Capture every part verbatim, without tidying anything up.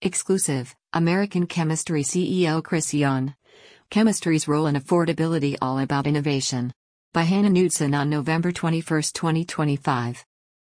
Exclusive, American Chemistry C E O Chris Yuan. Chemistry's Role in Affordability, All About Innovation. By Hannah Knudsen on November twenty-first, twenty twenty-five.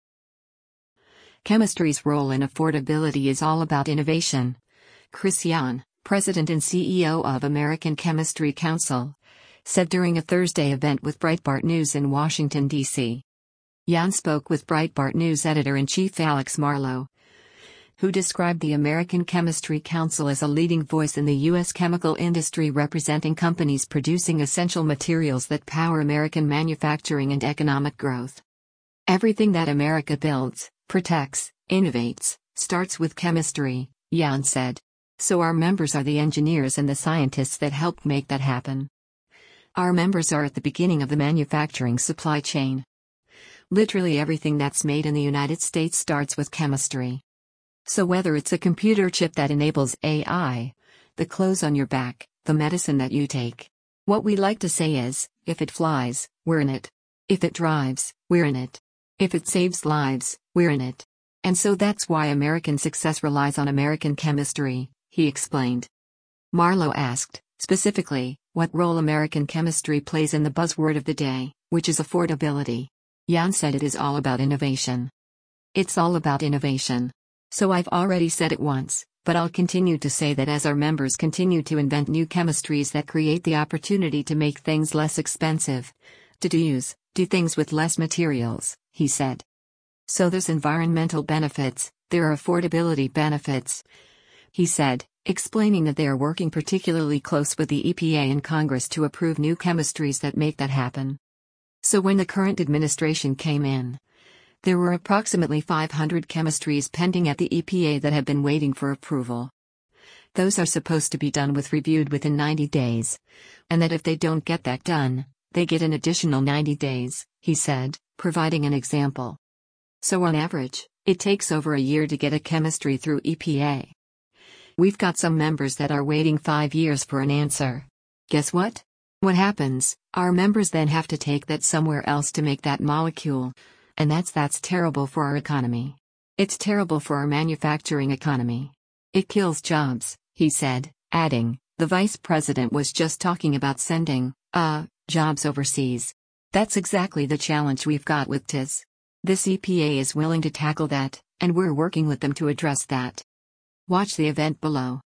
Chemistry's role in affordability is all about innovation. Chris Yuan, President and C E O of American Chemistry Council, said during a Thursday event with Breitbart News in Washington, D C Yuan spoke with Breitbart News editor-in-chief Alex Marlow, who described the American Chemistry Council as a leading voice in the U S chemical industry, representing companies producing essential materials that power American manufacturing and economic growth. Everything that America builds, protects, innovates, starts with chemistry, Yuan said. So our members are the engineers and the scientists that help make that happen. Our members are at the beginning of the manufacturing supply chain. Literally everything that's made in the United States starts with chemistry. So whether it's a computer chip that enables A I, the clothes on your back, the medicine that you take. What we like to say is, if it flies, we're in it. If it drives, we're in it. If it saves lives, we're in it. And so that's why American success relies on American chemistry, he explained. Marlow asked, specifically, what role American chemistry plays in the buzzword of the day, which is affordability. Yuan said it is all about innovation. It's all about innovation. So I've already said it once, but I'll continue to say that as our members continue to invent new chemistries that create the opportunity to make things less expensive, to do use, do things with less materials, he said. So there's environmental benefits, there are affordability benefits, he said, explaining that they are working particularly close with the E P A and Congress to approve new chemistries that make that happen. So when the current administration came in, there were approximately five hundred chemistries pending at the E P A that have been waiting for approval. Those are supposed to be done with reviewed within ninety days. And that if they don't get that done, they get an additional ninety days, he said, providing an example. So on average, it takes over a year to get a chemistry through E P A. We've got some members that are waiting five years for an answer. Guess what? What happens? Our members then have to take that somewhere else to make that molecule. And that's that's terrible for our economy. It's terrible for our manufacturing economy. It kills jobs, he said, adding, the vice president was just talking about sending, uh, jobs overseas. That's exactly the challenge we've got with T I S. This E P A is willing to tackle that, and we're working with them to address that. Watch the event below.